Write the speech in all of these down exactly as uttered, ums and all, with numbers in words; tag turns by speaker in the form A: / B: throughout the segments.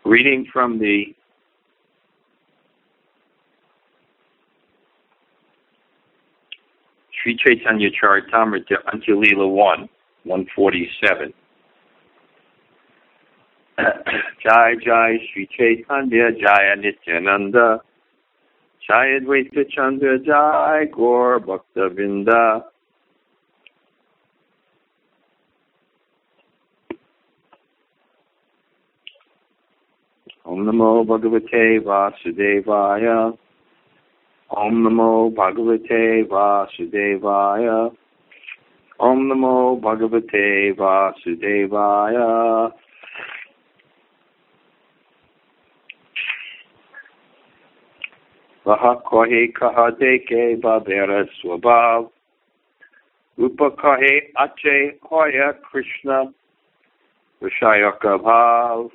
A: Reading from the Sri Chaitanya Charitamrita, Antya-lila one, one forty-seven. Jai Jai Sri Chaitanya Jaya Nityananda Jai Advaita Chandra Jai Gaur Bhakta Vrinda. Om Namo Bhagavate Vasudevaya. Om Namo Bhagavate Vasudevaya. Om Namo Bhagavate Vasudevaya. Vaha kohe kaha deke babera swabhav. Rupa kahe ache hoya Krishna. Vishayaka bhav.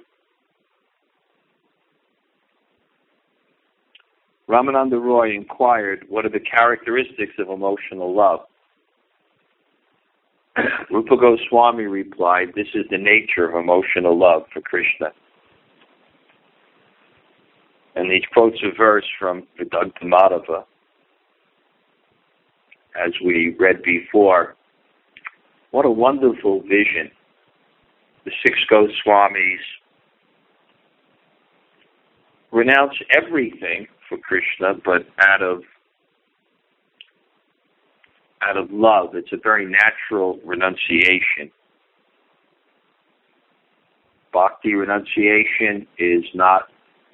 A: Ramananda Roy inquired, what are the characteristics of emotional love? Rupa Goswami replied, this is the nature of emotional love for Krishna. And he quotes a verse from Vedanta Madhava, as we read before. What a wonderful vision. The six Goswamis renounce everything for Krishna, but out of out of love. It's a very natural renunciation. Bhakti renunciation is not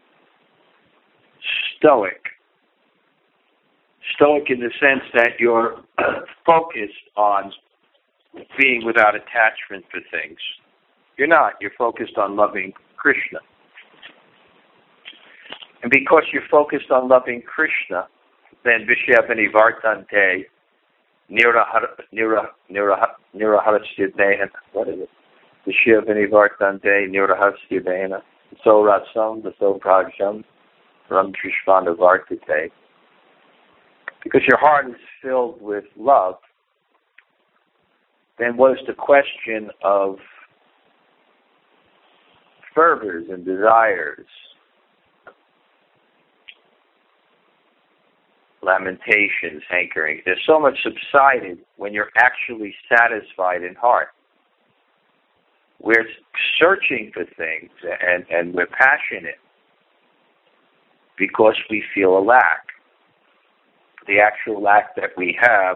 A: stoic. Stoic in the sense that you're focused on being without attachment for things. You're not. You're focused on loving Krishna. And because you're focused on loving Krishna, then Vishya Vinivartante Niraharasya Dehana. What is it? Vishya Vinivartante Nirahasya Dehana. So Rasam, the So Prajam, Ram Trishvana Vartate. Because your heart is filled with love, then what is the question of fervors and desires, lamentations, hankering? There's so much subsided when you're actually satisfied in heart. We're searching for things and, and we're passionate because we feel a lack. The actual lack that we have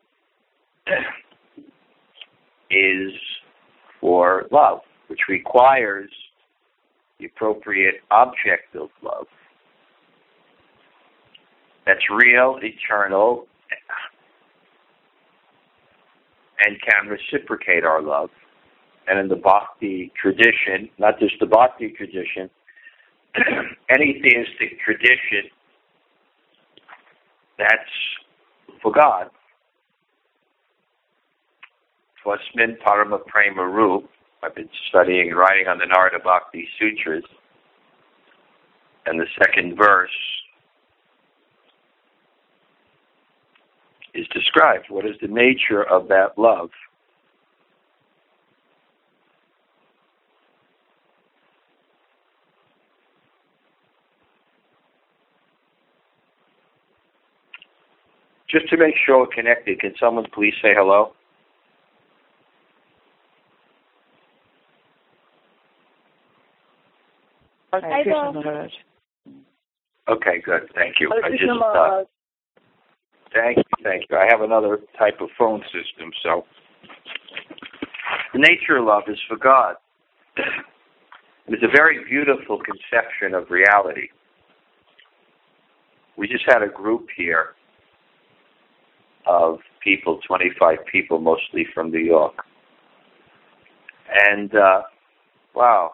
A: is for love, which requires the appropriate object of love that's real, eternal, and can reciprocate our love. And in the Bhakti tradition, not just the Bhakti tradition, any theistic tradition, that's for God. Swasmin Parama Prema Rup. I've been studying and writing on the Narada Bhakti Sutras. And the second verse is described. What is the nature of that love? Just to make sure we're connected, can someone please say hello?
B: Hi, Krishna.
A: Okay, good. Thank you. I just uh, thank you, thank you. I have another type of phone system, so the nature of love is for God. It's a very beautiful conception of reality. We just had a group here of people, twenty-five people, mostly from New York. And, uh, wow,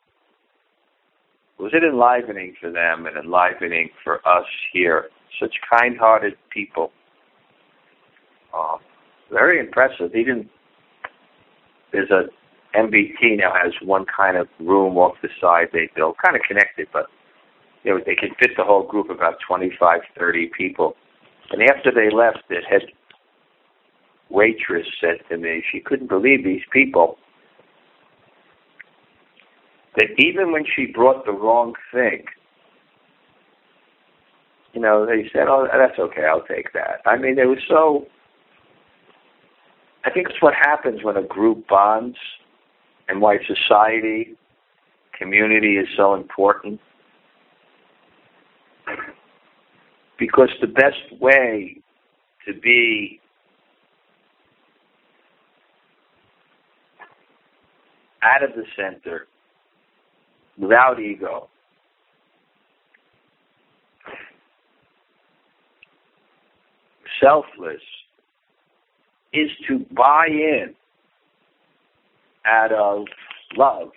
A: was it enlivening for them and enlivening for us here? Such kind-hearted people. Uh, very impressive. Even there's a M B T now has one kind of room off the side they built, kind of connected, but you know, they can fit the whole group, about twenty-five, thirty people. And after they left, the head waitress said to me, she couldn't believe these people that even when she brought the wrong thing, you know, they said, oh, that's okay, I'll take that. I mean, they were so, I think it's what happens when a group bonds and why society, community is so important. Because the best way to be out of the center, without ego, selfless, is to buy in out of love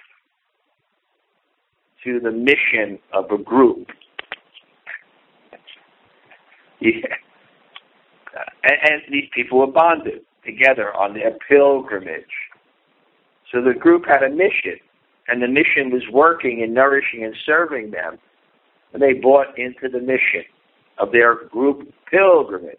A: to the mission of a group. Yeah. And, and these people were bonded together on their pilgrimage. So the group had a mission, and the mission was working and nourishing and serving them. And they bought into the mission of their group pilgrimage.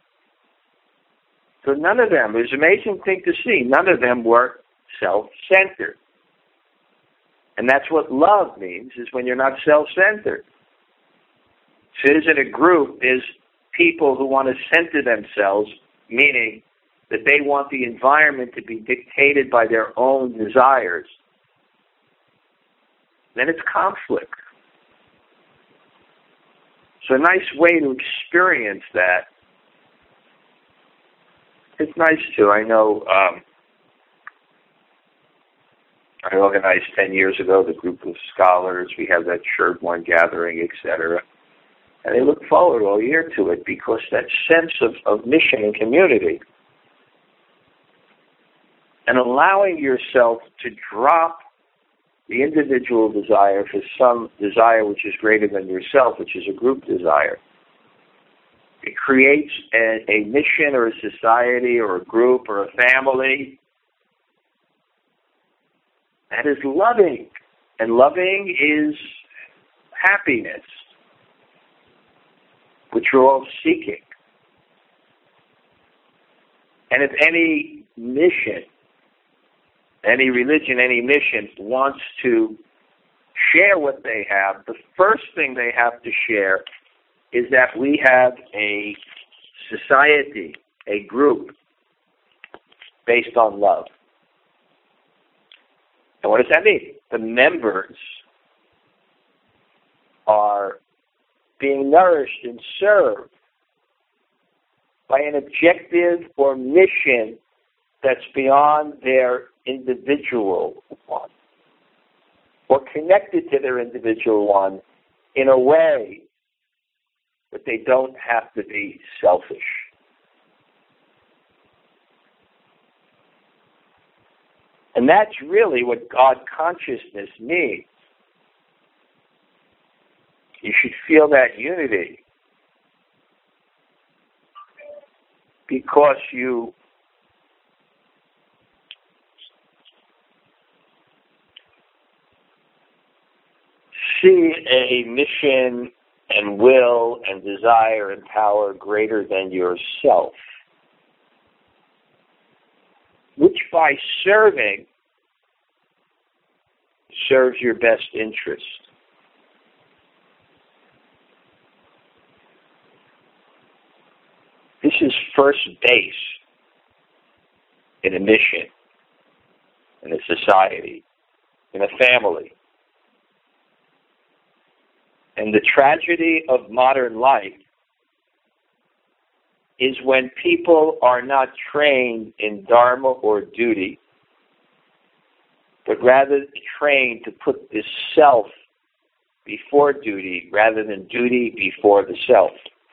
A: So none of them, it was an amazing thing to see, none of them were self-centered. And that's what love means, is when you're not self-centered. So it is in a group, is people who want to center themselves, meaning that they want the environment to be dictated by their own desires. Then it's conflict. So a nice way to experience that, it's nice too. I know um, I organized ten years ago the group of scholars. We have that Sherborne gathering, et cetera. And they look forward all year to it because that sense of, of mission and community and allowing yourself to drop the individual desire for some desire which is greater than yourself, which is a group desire. It creates a, a mission or a society or a group or a family that is loving. And loving is happiness, which we're all seeking. And if any mission, any religion, any mission wants to share what they have, the first thing they have to share is that we have a society, a group, based on love. And what does that mean? The members are being nourished and served by an objective or mission that's beyond their individual one, or connected to their individual one in a way that they don't have to be selfish. And that's really what God consciousness means. You should feel that unity because you see a mission and will and desire and power greater than yourself, which by serving serves your best interest. This is first base in a mission, in a society, in a family. And the tragedy of modern life is when people are not trained in dharma or duty, but rather trained to put the self before duty rather than duty before the self.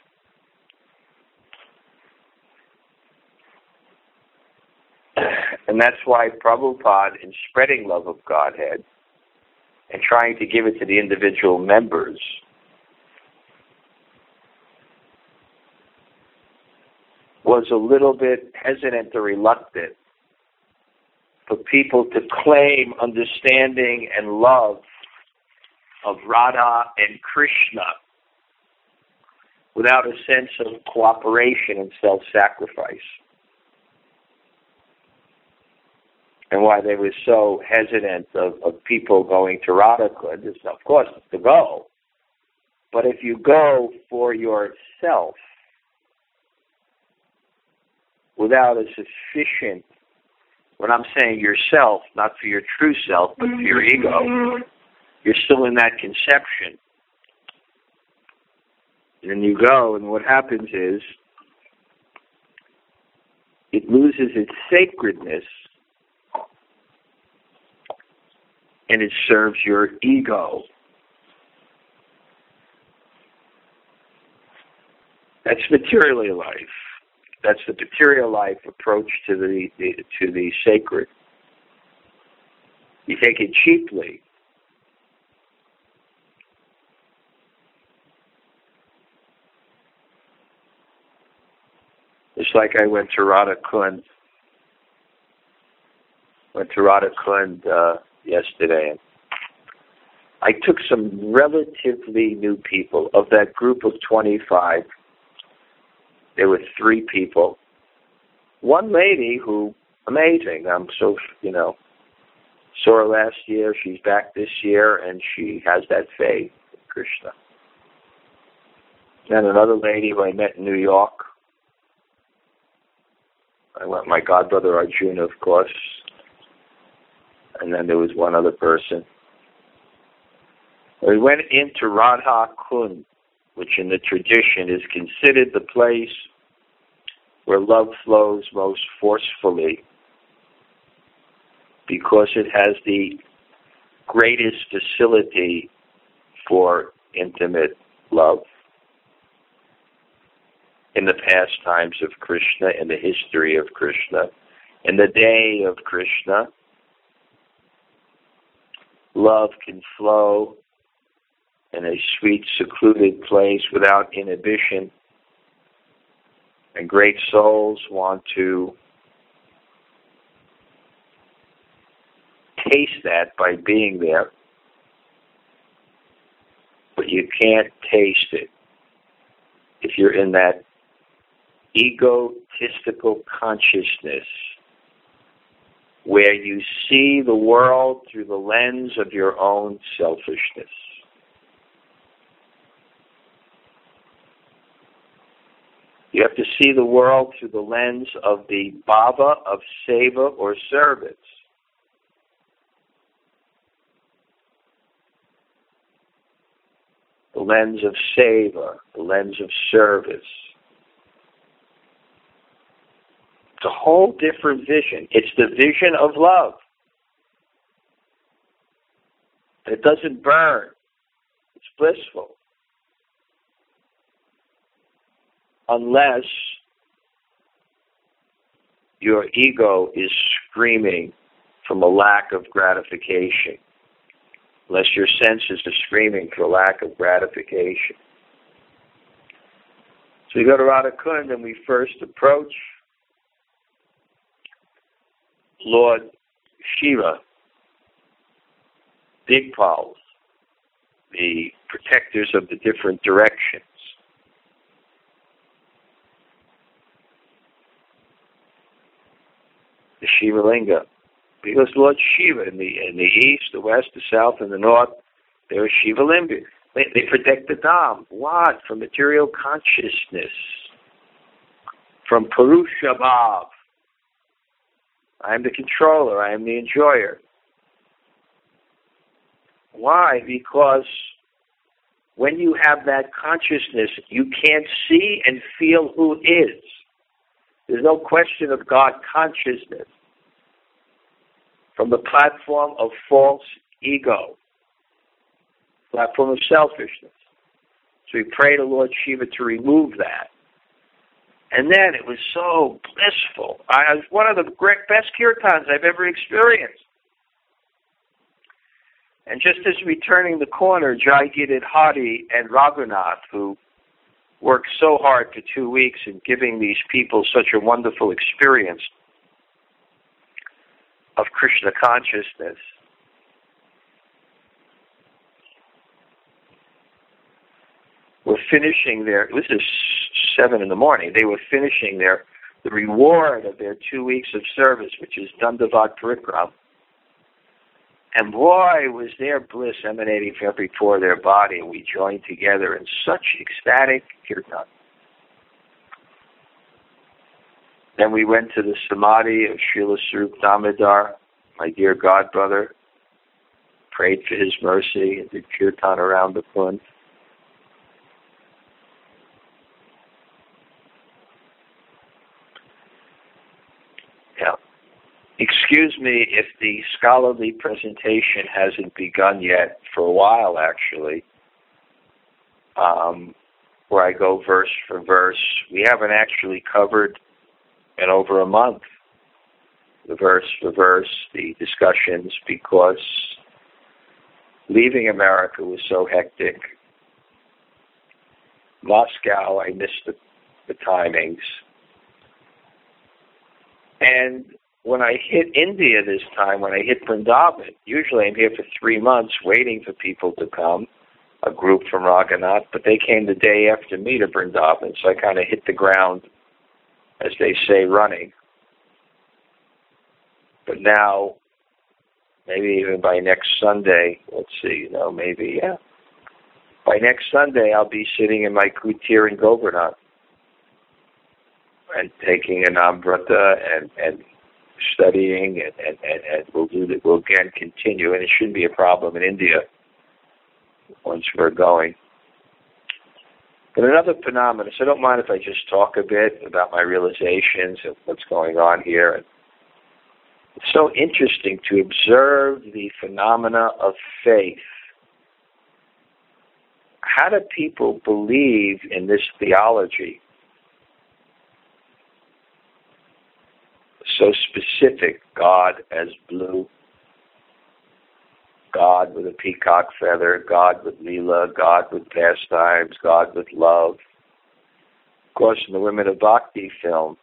A: And that's why Prabhupada, in spreading love of Godhead and trying to give it to the individual members, was a little bit hesitant or reluctant for people to claim understanding and love of Radha and Krishna without a sense of cooperation and self-sacrifice. and why they were so hesitant of, of people going to Radha-Kund is, of course, to go. But if you go for yourself without a sufficient, when I'm saying yourself, not for your true self, but for your ego, you're still in that conception. And you go, and what happens is, it loses its sacredness, and it serves your ego. That's material life. That's the material life approach to the, the to the sacred. You take it cheaply. It's like I went to Radha-Kund. Went to Radha-Kund uh, yesterday, and I took some relatively new people. Of that group of twenty-five, there were three people. One lady who, amazing, I'm so, you know, saw her last year, she's back this year, and she has that faith in Krishna. And another lady who I met in New York. I went my godbrother Arjuna, of course. And then there was one other person. We went into Radha-Kund, which in the tradition is considered the place where love flows most forcefully because it has the greatest facility for intimate love. In the pastimes of Krishna, in the history of Krishna, in the day of Krishna, love can flow in a sweet, secluded place without inhibition. And great souls want to taste that by being there. But you can't taste it if you're in that egotistical consciousness where you see the world through the lens of your own selfishness. You have to see the world through the lens of the bhava of seva or service. The lens of seva, the lens of service. It's a whole different vision. It's the vision of love. It doesn't burn. It's blissful. Unless your ego is screaming from a lack of gratification. Unless your senses are screaming for a lack of gratification. So we go to Radha-Kund and we first approach Lord Shiva, Digpals, the protectors of the different directions. The Shiva Linga. Because Lord Shiva in the in the east, the west, the south, and the north, there are Shiva Linga. They, they protect the Dham. What? From material consciousness. From Purusha Bhav. I am the controller. I am the enjoyer. Why? Because when you have that consciousness, you can't see and feel who is. There's no question of God consciousness from the platform of false ego, platform of selfishness. So we pray to Lord Shiva to remove that. And then it was so blissful. I was one of the great, best kirtans I've ever experienced. And just as we turning the corner, Jai-Gidit Hari and Raghunath, who worked so hard for two weeks in giving these people such a wonderful experience of Krishna consciousness, were finishing their, this is seven in the morning, they were finishing their the reward of their two weeks of service, which is Dandavat Parikram. And boy, was their bliss emanating from every pore of their body, and we joined together in such ecstatic kirtan. Then we went to the Samadhi of Srila Swarup Damodar, my dear godbrother, prayed for his mercy, and did kirtan around the Kund. Yeah. Excuse me if the scholarly presentation hasn't begun yet, for a while actually, um, where I go verse for verse. We haven't actually covered in over a month the verse for verse, the discussions, because leaving America was so hectic. Moscow, I missed the, the timings. And when I hit India this time, when I hit Vrindavan, usually I'm here for three months waiting for people to come, a group from Raghunath, but they came the day after me to Vrindavan, so I kind of hit the ground, as they say, running. But now, maybe even by next Sunday, let's see, you know, maybe, yeah. By next Sunday, I'll be sitting in my kutir in Govardhan and taking an amrita and, and studying, and, and, and, and we'll do that. We'll again continue, and it shouldn't be a problem in India once we're going. But another phenomenon, so I don't mind if I just talk a bit about my realizations of what's going on here. And it's so interesting to observe the phenomena of faith. How do people believe in this theology? So specific, God as blue, God with a peacock feather, God with Leela, God with pastimes, God with love. Of course, in the Women of Bhakti film,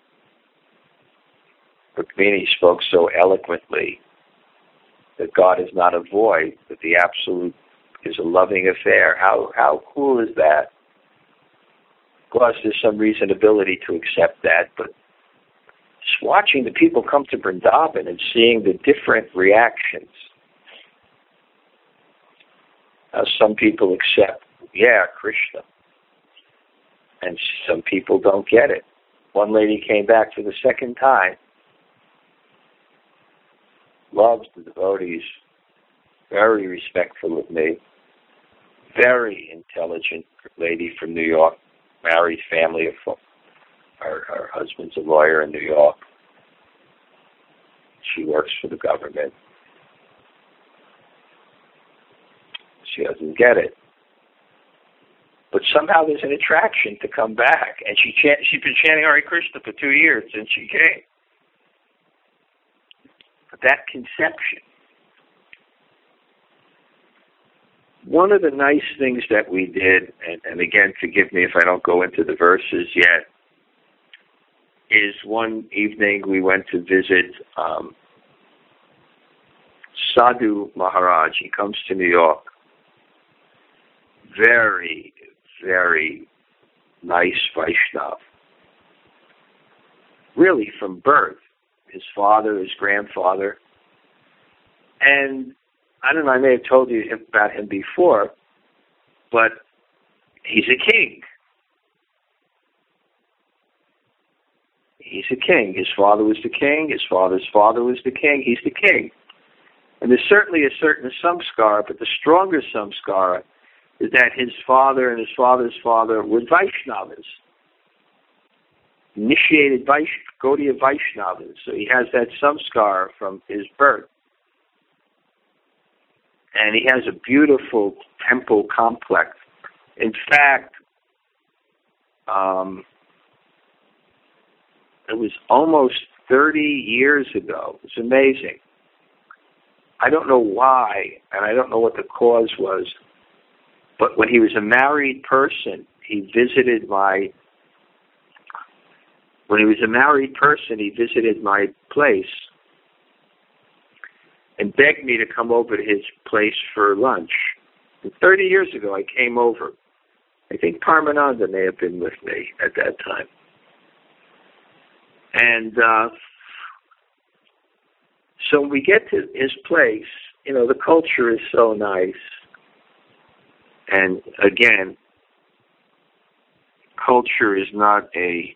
A: Rukmini spoke so eloquently that God is not a void, that the Absolute is a loving affair. How how cool is that? Of course, there's some reasonability to accept that, but just watching the people come to Vrindavan and seeing the different reactions. Now, some people accept, yeah, Krishna, and some people don't get it. One lady came back for the second time, loves the devotees, very respectful of me, very intelligent lady from New York, married, family of four. Her, her husband's a lawyer in New York. She works for the government. She doesn't get it. But somehow there's an attraction to come back. And she chant, she's been chanting Hare Krishna for two years since she came. But that conception. One of the nice things that we did, and, and again, forgive me if I don't go into the verses yet, is one evening we went to visit um, Sadhu Maharaj. He comes to New York. Very, very nice Vaishnav. Really from birth. His father, his grandfather. And I don't know, I may have told you about him before, but he's a king. He's a king. His father was the king. His father's father was the king. He's the king. And there's certainly a certain samskara, but the stronger samskara is that his father and his father's father were Vaishnavas. Initiated Vaish- Gaudiya Vaishnavas. So he has that samskara from his birth. And he has a beautiful temple complex. In fact, um, it was almost thirty years ago. It's amazing. I don't know why, and I don't know what the cause was, but when he was a married person, he visited my, when he was a married person, he visited my place and begged me to come over to his place for lunch. And thirty years ago, I came over. I think Parmananda may have been with me at that time. And uh, so when we get to his place, you know, the culture is so nice. And again, culture is not a,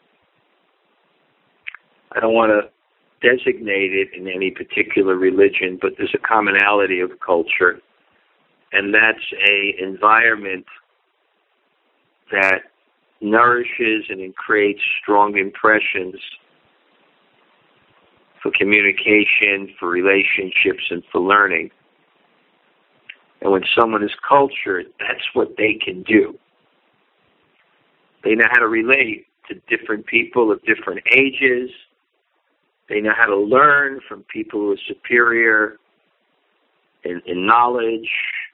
A: I don't want to designate it in any particular religion, but there's a commonality of culture, and that's a environment that nourishes and creates strong impressions for communication, for relationships, and for learning. And when someone is cultured, that's what they can do. They know how to relate to different people of different ages. They know how to learn from people who are superior in, in knowledge.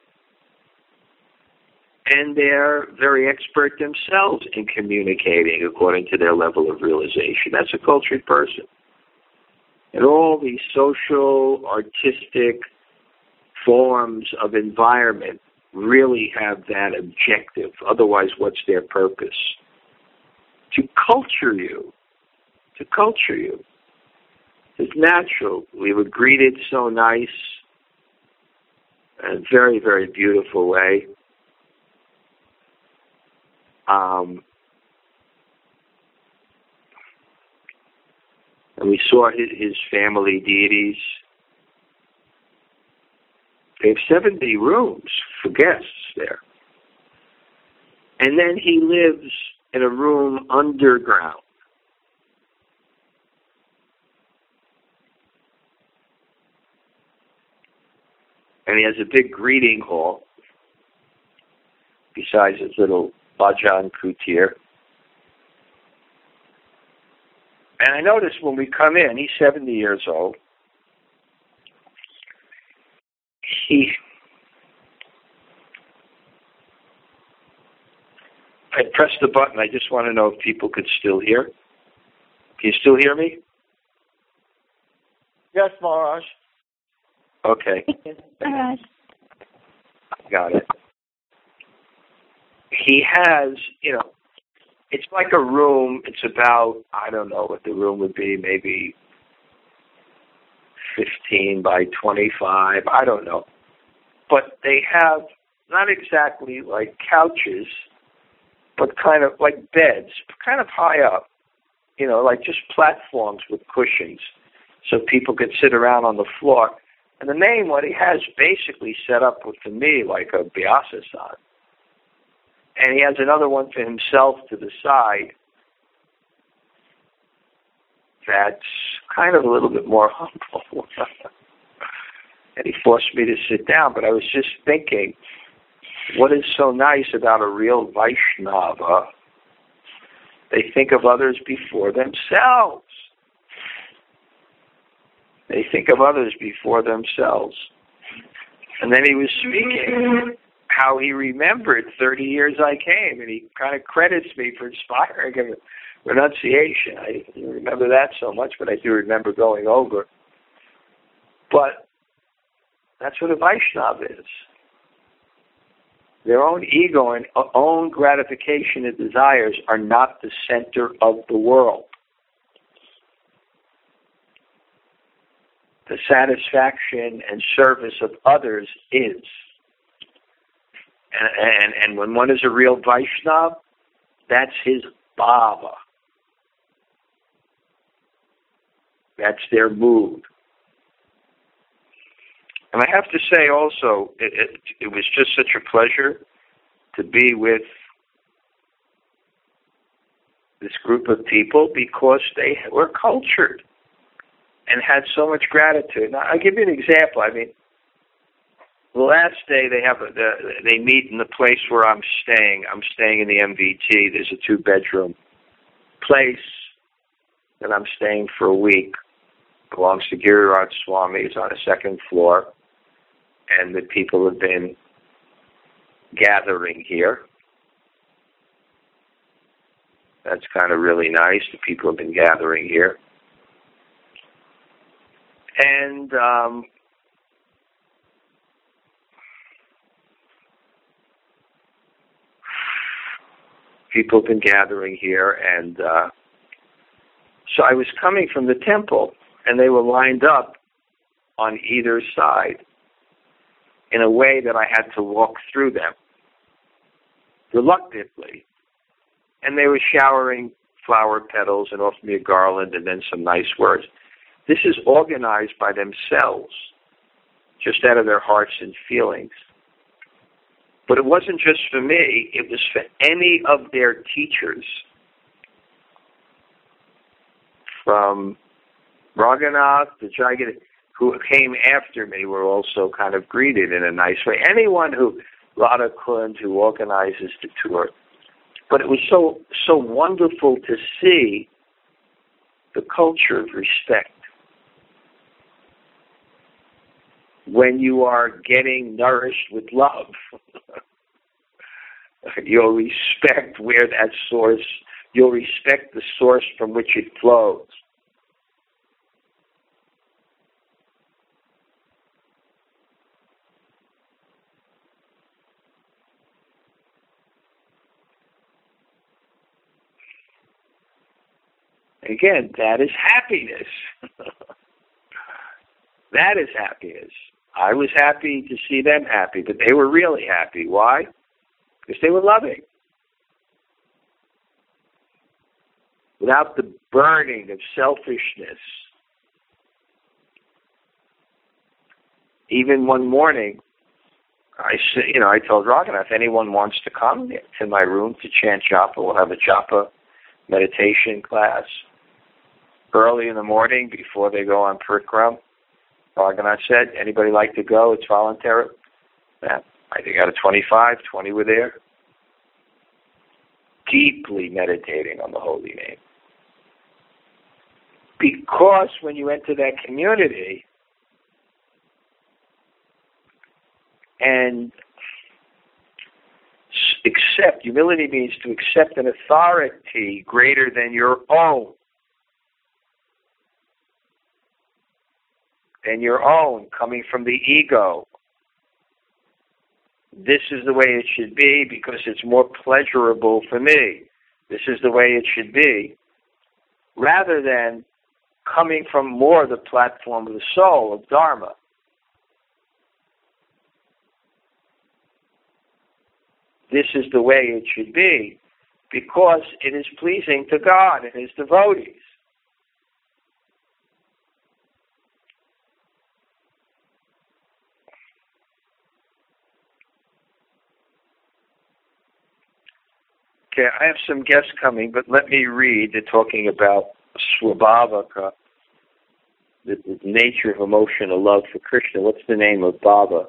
A: And they're very expert themselves in communicating according to their level of realization. That's a cultured person. And all these social, artistic forms of environment really have that objective. Otherwise, what's their purpose? To culture you. To culture you. It's natural. We were greeted so nice, in a very, very beautiful way. Um, and we saw his, his family deities. They have seventy rooms for guests there. And then he lives in a room underground. And he has a big greeting hall besides his little Bhajan Kutir. And I noticed when we come in, he's seventy years old. He, I pressed the button. I just want to know if people could still hear. Can you still hear me?
C: Yes, Maharaj.
A: Okay.
B: Maharaj.
A: Got it. He has, you know, it's like a room. It's about, I don't know what the room would be, maybe fifteen by twenty-five. I don't know. But they have not exactly like couches, but kind of like beds, kind of high up, you know, like just platforms with cushions so people could sit around on the floor. And the main one he has basically set up with, to me, like a Byasasan. And he has another one for himself to the side that's kind of a little bit more humble. And he forced me to sit down, but I was just thinking, what is so nice about a real Vaishnava? They think of others before themselves. They think of others before themselves. And then he was speaking how he remembered thirty years I came, and he kind of credits me for inspiring him. Renunciation. I didn't remember that so much, but I do remember going over. But that's what a Vaishnava is. Their own ego and own gratification and desires are not the center of the world. The satisfaction and service of others is. And, and, and when one is a real Vaishnava, that's his bhava. That's their mood. And I have to say also, it, it, it was just such a pleasure to be with this group of people because they were cultured and had so much gratitude. Now, I'll give you an example. I mean, the last day they have a, the, they meet in the place where I'm staying. I'm staying in the M V T. There's a two-bedroom place that I'm staying for a week. It belongs to Giriraj Swami. It's on the second floor. And the people have been gathering here. That's kind of really nice. The people have been gathering here. And um, people have been gathering here, and uh, So I was coming from the temple, and they were lined up on either side in a way that I had to walk through them reluctantly. And they were showering flower petals and offered me a garland and then some nice words. This is organized by themselves, just out of their hearts and feelings. But it wasn't just for me, it was for any of their teachers. From Raghunath to Jayagiri, who came after me, were also kind of greeted in a nice way. Anyone who, Radha Kund, who organizes the tour. But it was so so wonderful to see the culture of respect. When you are getting nourished with love, you'll respect where that source, you'll respect the source from which it flows. Again, that is happiness. That is happiness. I was happy to see them happy, but they were really happy. Why? Because they were loving. Without the burning of selfishness. Even one morning, I you know I told Raghunath, if anyone wants to come to my room to chant japa, we'll have a japa meditation class early in the morning before they go on Parikram. Raghunath said, anybody like to go? It's voluntary. Yeah, I think out of twenty-five, twenty were there. Deeply meditating on the holy name. Because when you enter that community and accept, humility means to accept an authority greater than your own. Than your own, coming from the ego. This is the way it should be because it's more pleasurable for me. This is the way it should be. Rather than coming from more the platform of the soul, of Dharma. This is the way it should be because it is pleasing to God and His devotees. Okay, I have some guests coming, but let me read. They're talking about Swabhavaka, the, the nature of emotional love for Krishna. What's the name of Baba?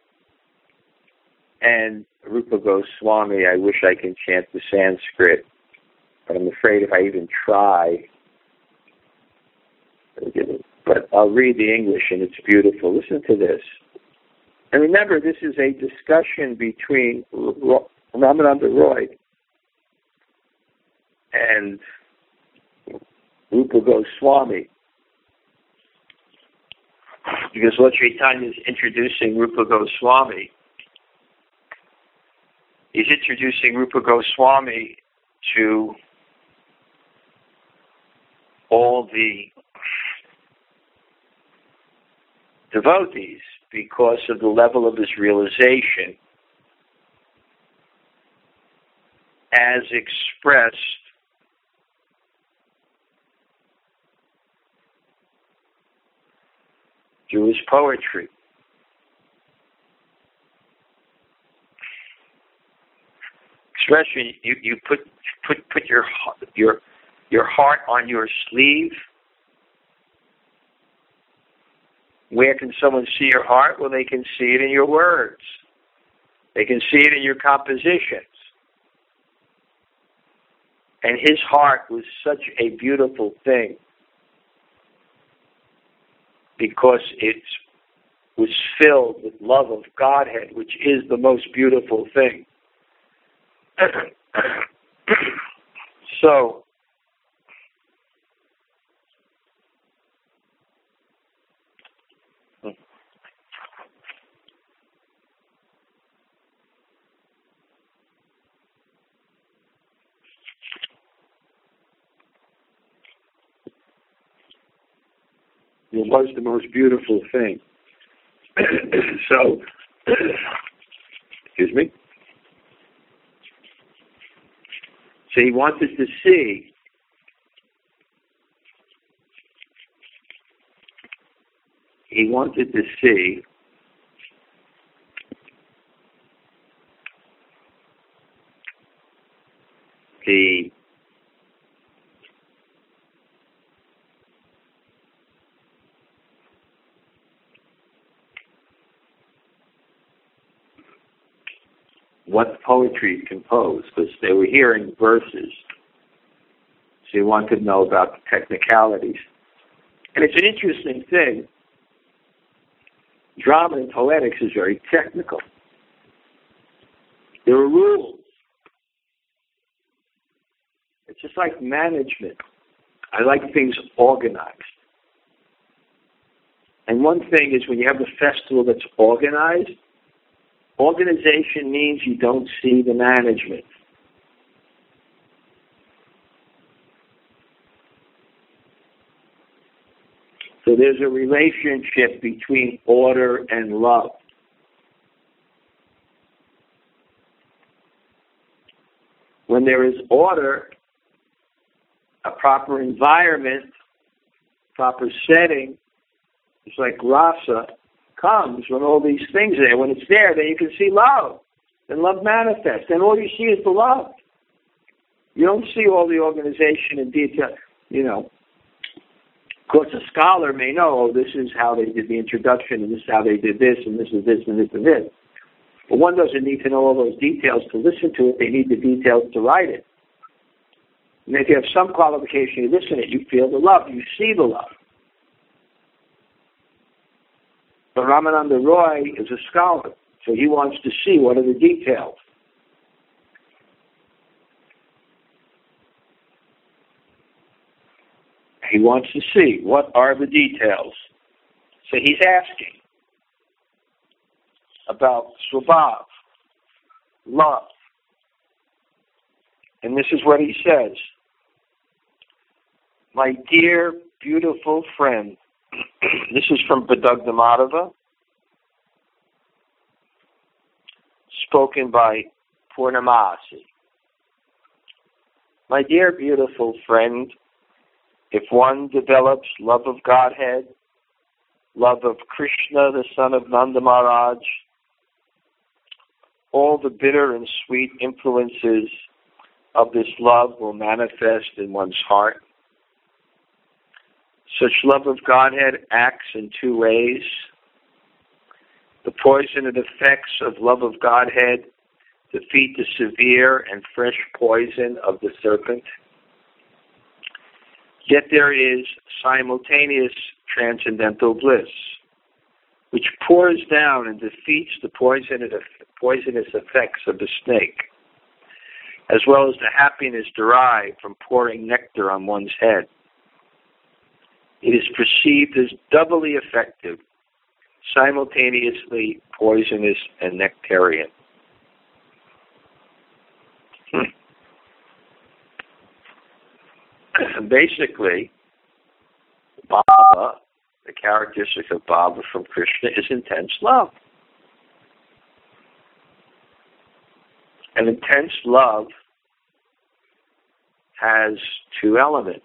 A: And Rupa Goswami, I wish I can chant the Sanskrit, but I'm afraid if I even try, but I'll read the English and it's beautiful. Listen to this. And remember, this is a discussion between Ramananda Roy and Rupa Goswami. Because Lord Chaitanya is introducing Rupa Goswami. He's introducing Rupa Goswami to all the devotees because of the level of his realization as expressed through his poetry. Expression, you, you put put put your your your heart on your sleeve. Where can someone see your heart? Well, they can see it in your words. They can see it in your compositions. And his heart was such a beautiful thing because it was filled with love of Godhead, which is the most beautiful thing. So, It was the most beautiful thing. So, excuse me. So he wanted to see he wanted to see the what poetry composed, because they were hearing verses. So you wanted to know about the technicalities. And it's an interesting thing. Drama and poetics is very technical. There are rules. It's just like management. I like things organized. And one thing is when you have a festival that's organized, organization means you don't see the management. So there's a relationship between order and love. When there is order, a proper environment, proper setting, it's like rasa, comes when all these things are there. When it's there, then you can see love. Then love manifests. Then all you see is the love. You don't see all the organization in detail. You know, of course, a scholar may know, oh, this is how they did the introduction, and this is how they did this, and this is this, and this, and this. But one doesn't need to know all those details to listen to it. They need the details to write it. And if you have some qualification, you listen to it, you feel the love, you see the love. But Ramananda Roy is a scholar, so he wants to see what are the details. He wants to see what are the details. So he's asking about Swabhav, love. And this is what he says. My dear, beautiful friend, this is from Badagda Madhava, spoken by Purnamasi. My dear, beautiful friend, if one develops love of Godhead, love of Krishna, the son of Nanda Maharaj, all the bitter and sweet influences of this love will manifest in one's heart. Such love of Godhead acts in two ways. The poisoned effects of love of Godhead defeat the severe and fresh poison of the serpent. Yet there is simultaneous transcendental bliss, which pours down and defeats the poisonous effects of the snake, as well as the happiness derived from pouring nectar on one's head. It is perceived as doubly effective, simultaneously poisonous and nectarian. Hmm. Basically, Bhava, the characteristic of Bhava from Krishna, is intense love. And intense love has two elements: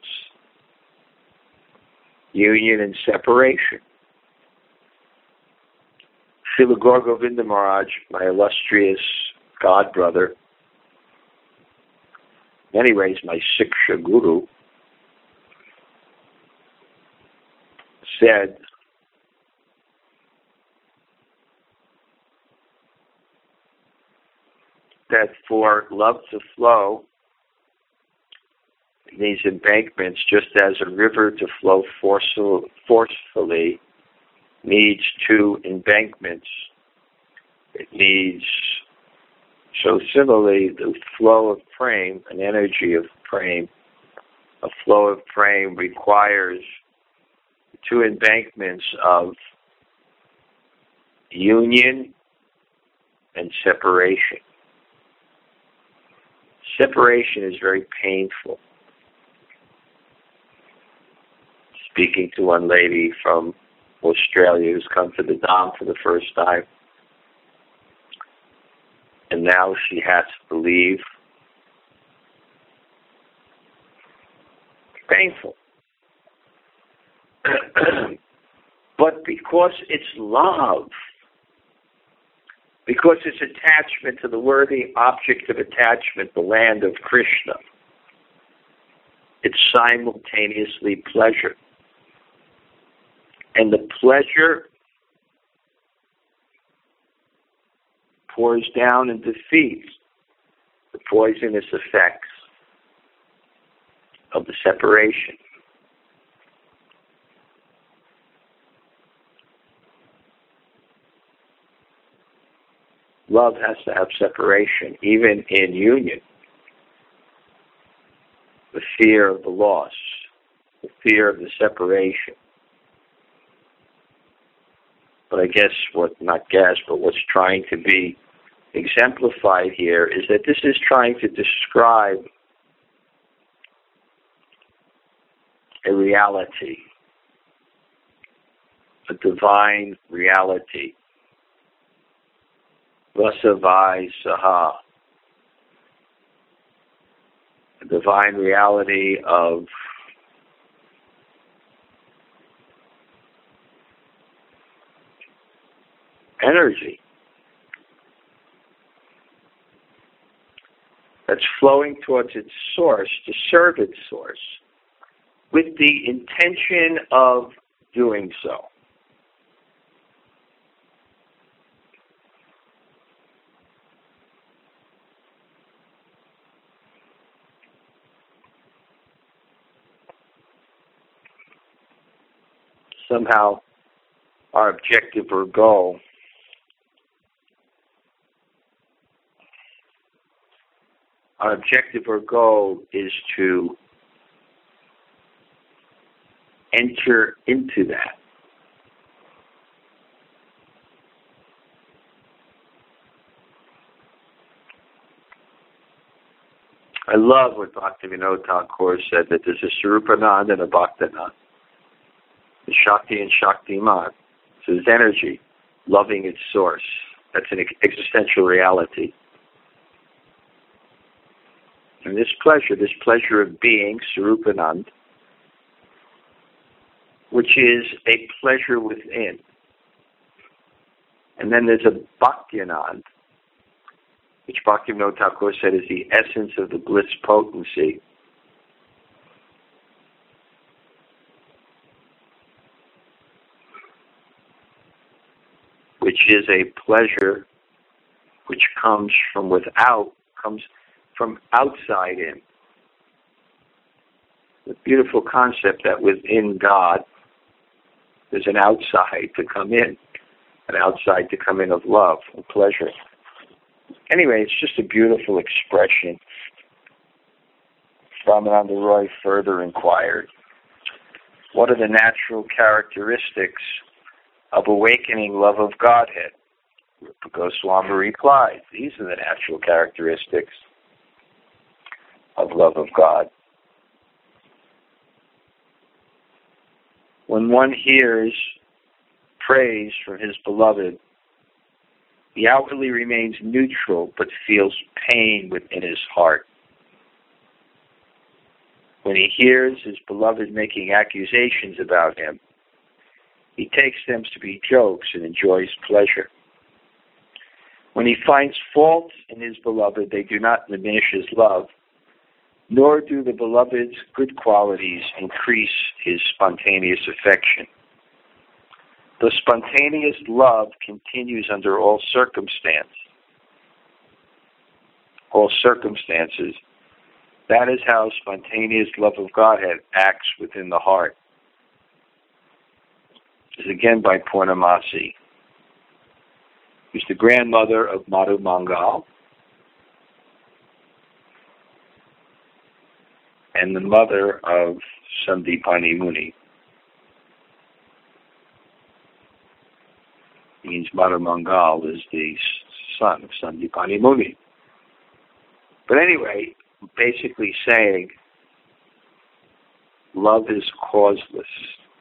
A: union and separation. Srila Gaur Govinda Maharaj, my illustrious god brother, in many ways my Siksha Guru, said that for love to flow, it needs embankments, just as a river to flow forcefully needs two embankments. It needs, so similarly, the flow of prem, an energy of prem, a flow of prem requires two embankments of union and separation. Separation is very painful. speaking to one lady from Australia who's come to the Dham for the first time. And now she has to leave. Painful. But because it's love, because it's attachment to the worthy object of attachment, the land of Krishna, it's simultaneously pleasure. And the pleasure pours down and defeats the poisonous effects of the separation. Love has to have separation, even in union. The fear of the loss, the fear of the separation. But I guess what, not guess, but what's trying to be exemplified here is that this is trying to describe a reality, a divine reality. Vasavai Saha, a divine reality of energy that's flowing towards its source to serve its source with the intention of doing so. Somehow our objective or goal our objective or goal is to enter into that. I love what Bhaktivinoda Thakur said, that there's a Swarupanand and a Bhaktanand. The Shakti and Shaktiman. So there's energy loving its source. That's an existential reality. And this pleasure, this pleasure of being, Swarupanand, which is a pleasure within. And then there's a Bhaktianand, which Bhaktivinoda Thakur said is the essence of the bliss potency. Which is a pleasure which comes from without, comes from outside in. The beautiful concept that within God, there's an outside to come in, an outside to come in of love and pleasure. Anyway, it's just a beautiful expression. Ramananda Roy further inquired, what are the natural characteristics of awakening love of Godhead? Rupa Goswami replied, these are the natural characteristics of love of God. When one hears praise from his beloved, he outwardly remains neutral but feels pain within his heart. When he hears his beloved making accusations about him, he takes them to be jokes and enjoys pleasure. When he finds fault in his beloved, they do not diminish his love, nor do the beloved's good qualities increase his spontaneous affection. The spontaneous love continues under all circumstance. All circumstances. That is how spontaneous love of Godhead acts within the heart. This is again by Purnamasi, who's the grandmother of Madhu Mangal and the mother of Sandipani Muni. Means Madhu Mangal is the son of Sandipani Muni. But anyway, basically saying love is causeless.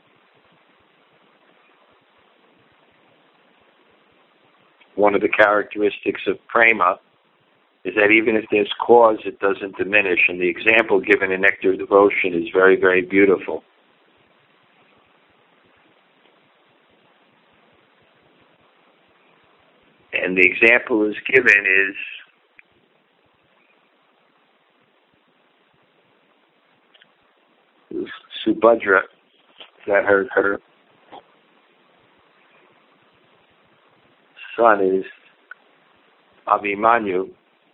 A: one of the characteristics of prema is that even if there's cause, it doesn't diminish. And the example given in Nectar of Devotion is very, very beautiful. And the example is given is Subhadra, that her, her son is Abhimanyu,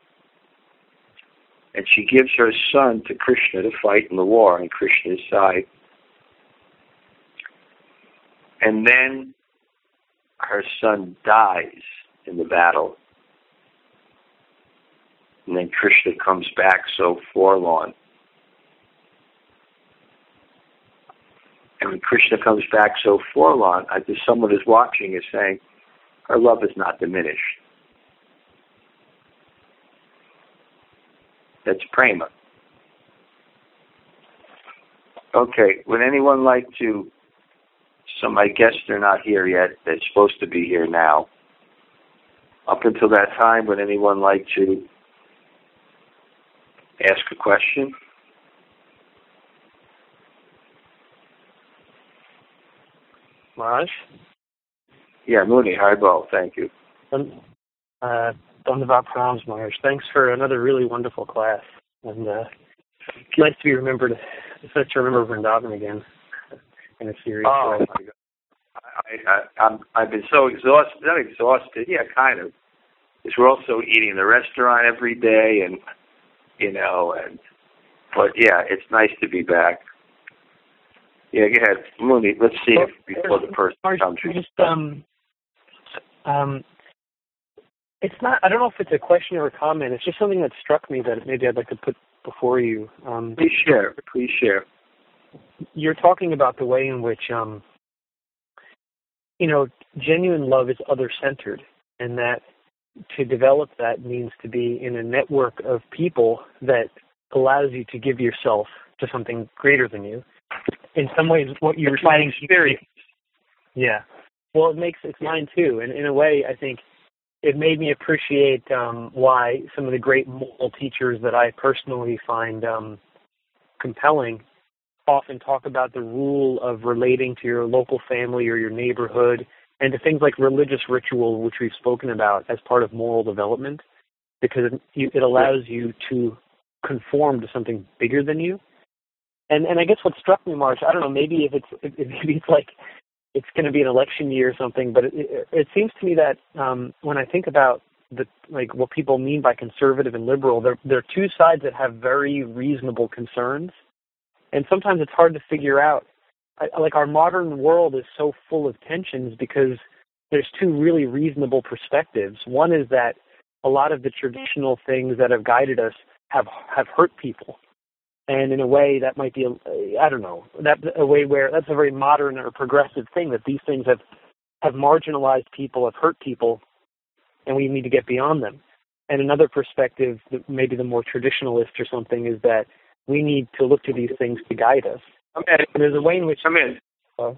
A: and she gives her son to Krishna to fight in the war on Krishna's side. And then her son dies in the battle. And then Krishna comes back so forlorn. And when Krishna comes back so forlorn, I think someone is watching is saying, her love is not diminished. That's prema. Okay, would anyone like to, so my guests are not here yet, they're supposed to be here now. Up until that time, would anyone like to ask a question?
C: Maharaj?
A: Yeah, Mooney, Haribo, thank you.
C: Um, uh, Dhanyavad Pranams, Maharaj. Thanks for another really wonderful class. And uh, it's nice to be remembered, it's nice to remember Vrindavan again in a serious
A: oh,
C: way.
A: My God. I, I, I'm, I've been so exhausted, not exhausted, yeah, kind of. Because we're also eating in the restaurant every day, and, you know, and, but yeah, it's nice to be back. Yeah, go ahead. Mooney, let's see if before the person comes.
C: Just, um, um, it's not, I don't know if it's a question or a comment. It's just something that struck me that maybe I'd like to put before you. Um,
A: please share. Please share.
C: You're talking about the way in which, um, you know, genuine love is other-centered, and that to develop that means to be in a network of people that allows you to give yourself to something greater than you. In some ways, what you were saying,
A: experience.
C: Yeah. Well, it makes it's mine too, and in a way, I think it made me appreciate um, why some of the great moral teachers that I personally find um, compelling often talk about the rule of relating to your local family or your neighborhood, and to things like religious ritual, which we've spoken about as part of moral development, because it, it allows you to conform to something bigger than you. And and I guess what struck me, Marsh, I don't know, maybe if it's if, maybe it's like it's going to be an election year or something, but it, it, it seems to me that um, when I think about the like what people mean by conservative and liberal, they're they're two sides that have very reasonable concerns, and sometimes it's hard to figure out. I, like our modern world is so full of tensions because there's two really reasonable perspectives. One is that a lot of the traditional things that have guided us have have hurt people. And in a way, that might be, a, I don't know, that a way where that's a very modern or progressive thing, that these things have, have marginalized people, have hurt people, and we need to get beyond them. And another perspective, maybe the more traditionalist or something, is that we need to look to these things to guide us.
A: I'm in.
C: And there's a way in which...
A: I'm in.
C: Uh,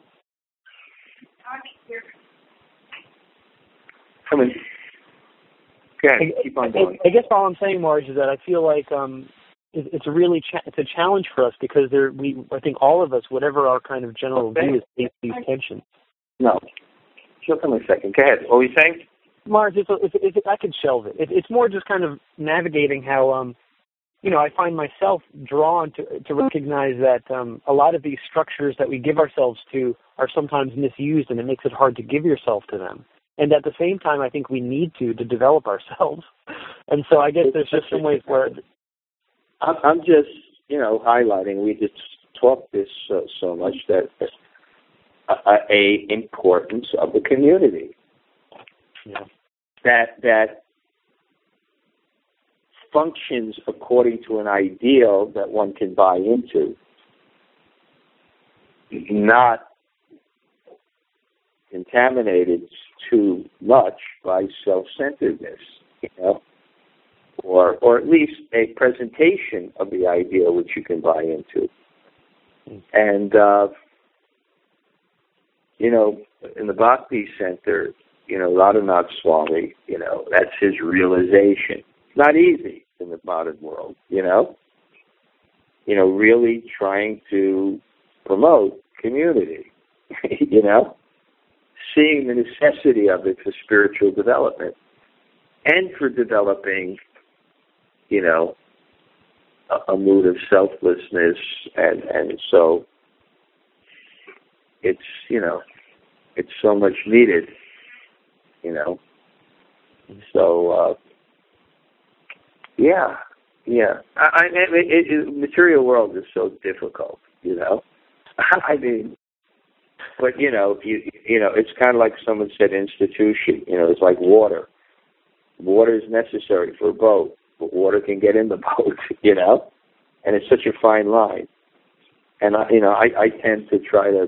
A: Come in. Go ahead. Keep on going.
C: I, I guess all I'm saying, Marge, is that I feel like... Um, It's a really cha- it's a challenge for us because there we I think all of us, whatever our kind of general
A: okay.
C: view, is face these tensions.
A: No, she'll come in a second. Go ahead. What were you saying?
C: Mars, it's, it's, it's, I could shelve it. it. It's more just kind of navigating how um you know I find myself drawn to to recognize that um a lot of these structures that we give ourselves to are sometimes misused, and it makes it hard to give yourself to them. And at the same time, I think we need to to develop ourselves. And so I guess there's just some ways where.
A: I'm just, you know, highlighting. We just talked this so, so much that a, a importance of the community.
C: Yeah.
A: That that functions according to an ideal that one can buy into, not contaminated too much by self-centeredness, you know. Or, or at least a presentation of the idea which you can buy into. And, uh, you know, in the Bhakti Center, you know, Radhanath Swami, you know, that's his realization. It's not easy in the modern world, you know. You know, really trying to promote community, you know, seeing the necessity of it for spiritual development and for developing, you know, a, a mood of selflessness, and, and so it's, you know, it's so much needed, you know. So, uh, yeah, yeah. I, I mean, it, it, material world is so difficult, you know. I mean, but you know, you you know, it's kind of like someone said, institution. You know, it's like water. Water is necessary for a boat, but water can get in the boat, you know. And it's such a fine line. And I, you know, I, I tend to try to.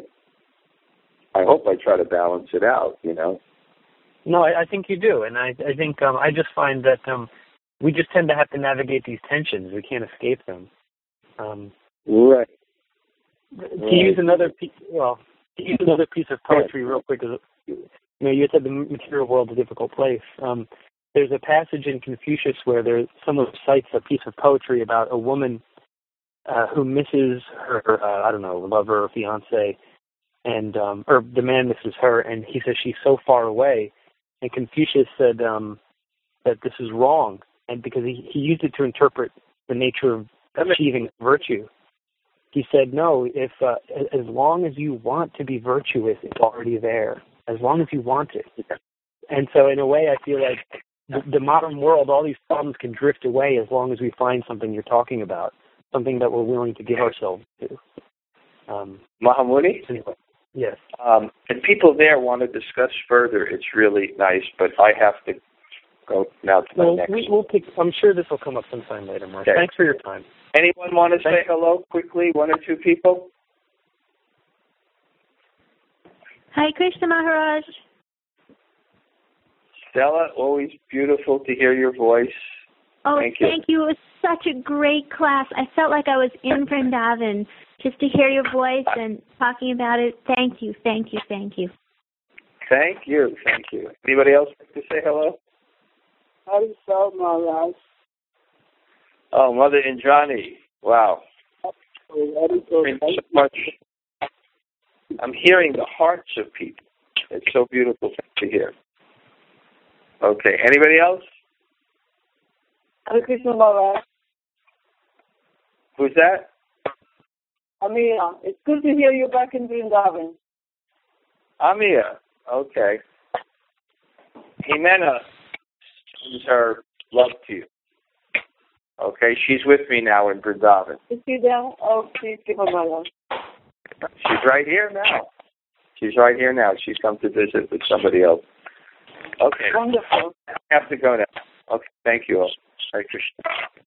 A: I hope I try to balance it out, you know.
C: No, I, I think you do, and I, I think um, I just find that um, we just tend to have to navigate these tensions. We can't escape them. Um,
A: right.
C: To
A: right.
C: use another piece, well, to use another piece of poetry real quick, because you know you said the material world is a difficult place. Um, there's a passage in Confucius where there someone cites a piece of poetry about a woman uh, who misses her, uh, I don't know, lover or fiance. And um, or the man misses her, and he says she's so far away. And Confucius said um, that this is wrong, and because he, he used it to interpret the nature of achieving virtue. He said, no, if uh, as long as you want to be virtuous, it's already there. As long as you want it. And so, in a way, I feel like the, the modern world, all these problems can drift away as long as we find something you're talking about, something that we're willing to give ourselves to. Um,
A: Mahamuni?
C: Anyway. Yes.
A: Um, and people there want to discuss further. It's really nice, but I have to go now to my
C: well,
A: next.
C: We, we'll pick, I'm sure this will come up sometime later, Mark.
A: Okay.
C: Thanks for your time.
A: Anyone want to
C: Thanks.
A: say hello quickly? One or two people?
B: Hi, Krishna Maharaj.
A: Stella, always beautiful to hear your voice.
B: Oh,
A: thank you.
B: Thank you. It was such a great class. I felt like I was in Vrindavan just to hear your voice and talking about it. Thank you, thank you, thank you.
A: Thank you, thank you. Anybody else like to say hello?
D: Hello, Maharaj.
A: Oh, Mother Indrani. Wow.
D: Very good.
A: Thank you so much. I'm hearing the hearts of people. It's so beautiful to hear. Okay, anybody else?
D: Hare Krishna Maharaj.
A: Who's that?
D: Amira, it's good to hear you back in Vrindavan.
A: Amia. Okay. Jimena sends her love to you. Okay, she's with me now in Vrindavan.
D: Is she there? Oh, please give her my love.
A: She's right here now. She's right here now. She's come to visit with somebody else. Okay.
D: Wonderful.
A: I have to go now. Okay, thank you all. Hare Krishna.